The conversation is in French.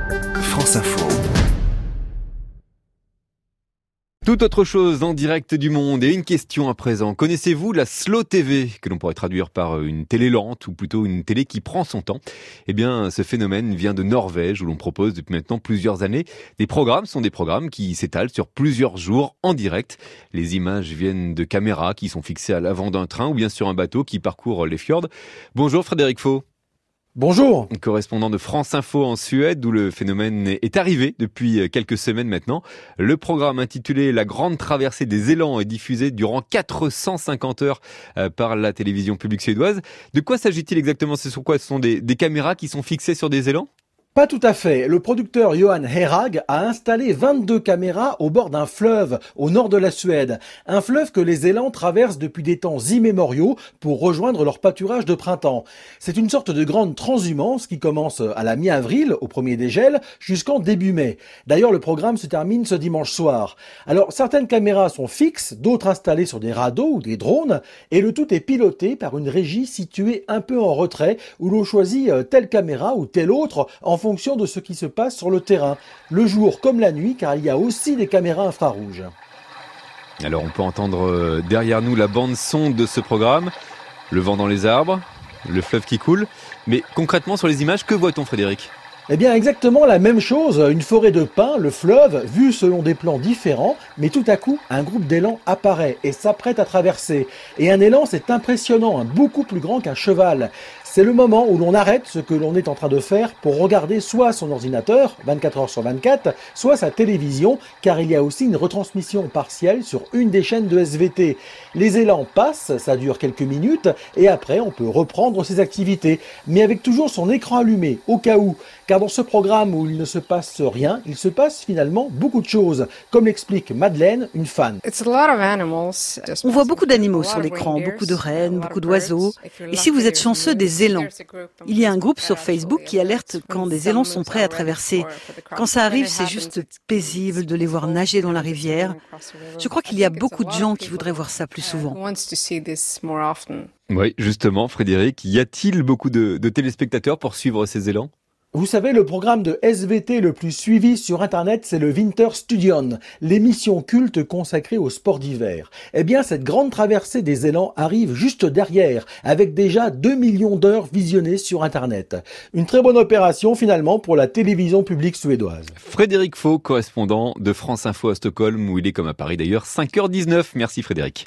France Info. Tout autre chose en direct du monde et une question à présent. Connaissez-vous la slow TV, que l'on pourrait traduire par une télé lente ou plutôt une télé qui prend son temps? Eh bien, ce phénomène vient de Norvège où l'on propose depuis maintenant plusieurs années des programmes. Ce sont des programmes qui s'étalent sur plusieurs jours en direct. Les images viennent de caméras qui sont fixées à l'avant d'un train ou bien sur un bateau qui parcourt les fjords. Bonjour Frédéric Faux. Bonjour. Correspondant de France Info en Suède, où le phénomène est arrivé depuis quelques semaines maintenant. Le programme intitulé La Grande Traversée des Élans est diffusé durant 450 heures par la télévision publique suédoise. De quoi s'agit-il exactement? C'est sur quoi? Ce sont des caméras qui sont fixées sur des élans? Pas tout à fait. Le producteur Johan Herag a installé 22 caméras au bord d'un fleuve au nord de la Suède. Un fleuve que les élans traversent depuis des temps immémoriaux pour rejoindre leur pâturage de printemps. C'est une sorte de grande transhumance qui commence à la mi-avril, au premier dégel, jusqu'en début mai. D'ailleurs, le programme se termine ce dimanche soir. Alors, certaines caméras sont fixes, d'autres installées sur des radeaux ou des drones, et le tout est piloté par une régie située un peu en retrait, où l'on choisit telle caméra ou telle autre en fonction de ce qui se passe sur le terrain, le jour comme la nuit, car il y a aussi des caméras infrarouges. Alors on peut entendre derrière nous la bande son de ce programme, le vent dans les arbres, le fleuve qui coule. Mais concrètement sur les images, que voit-on Frédéric ? Eh bien exactement la même chose, une forêt de pins, le fleuve, vu selon des plans différents, mais tout à coup, un groupe d'élans apparaît et s'apprête à traverser. Et un élan, c'est impressionnant, beaucoup plus grand qu'un cheval. C'est le moment où l'on arrête ce que l'on est en train de faire pour regarder soit son ordinateur, 24 heures sur 24, soit sa télévision, car il y a aussi une retransmission partielle sur une des chaînes de SVT. Les élans passent, ça dure quelques minutes, et après on peut reprendre ses activités, mais avec toujours son écran allumé, au cas où. Car dans ce programme où il ne se passe rien, il se passe finalement beaucoup de choses, comme l'explique Madeleine, une fan. On voit beaucoup d'animaux sur l'écran, beaucoup de rennes, beaucoup d'oiseaux. Et si vous êtes chanceux, des élans. Il y a un groupe sur Facebook qui alerte quand des élans sont prêts à traverser. Quand ça arrive, c'est juste paisible de les voir nager dans la rivière. Je crois qu'il y a beaucoup de gens qui voudraient voir ça plus souvent. Oui, justement, Frédéric, y a-t-il beaucoup de téléspectateurs pour suivre ces élans ? Vous savez, le programme de SVT le plus suivi sur Internet, c'est le Vinterstudion, l'émission culte consacrée au sport d'hiver. Eh bien, cette grande traversée des élans arrive juste derrière, avec déjà 2 millions d'heures visionnées sur Internet. Une très bonne opération, finalement, pour la télévision publique suédoise. Frédéric Faux, correspondant de France Info à Stockholm, où il est comme à Paris d'ailleurs, 5h19. Merci Frédéric.